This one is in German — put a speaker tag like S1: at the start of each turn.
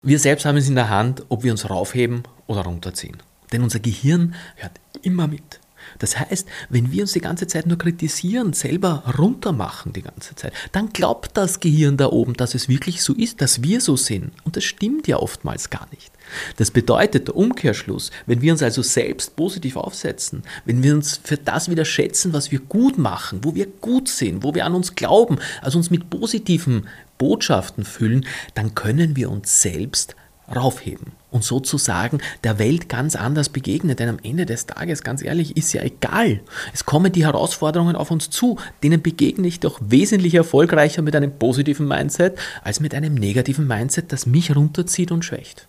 S1: Wir selbst haben es in der Hand, ob wir uns raufheben oder runterziehen. Denn unser Gehirn hört immer mit. Das heißt, wenn wir uns die ganze Zeit nur kritisieren, selber runtermachen die ganze Zeit, dann glaubt das Gehirn da oben, dass es wirklich so ist, dass wir so sind. Und das stimmt ja oftmals gar nicht. Das bedeutet, der Umkehrschluss, wenn wir uns also selbst positiv aufsetzen, wenn wir uns für das wieder schätzen, was wir gut machen, wo wir gut sind, wo wir an uns glauben, also uns mit positiven Botschaften füllen, dann können wir uns selbst raufheben und sozusagen der Welt ganz anders begegnen. Denn am Ende des Tages, ganz ehrlich, ist ja egal. Es kommen die Herausforderungen auf uns zu, denen begegne ich doch wesentlich erfolgreicher mit einem positiven Mindset als mit einem negativen Mindset, das mich runterzieht und schwächt.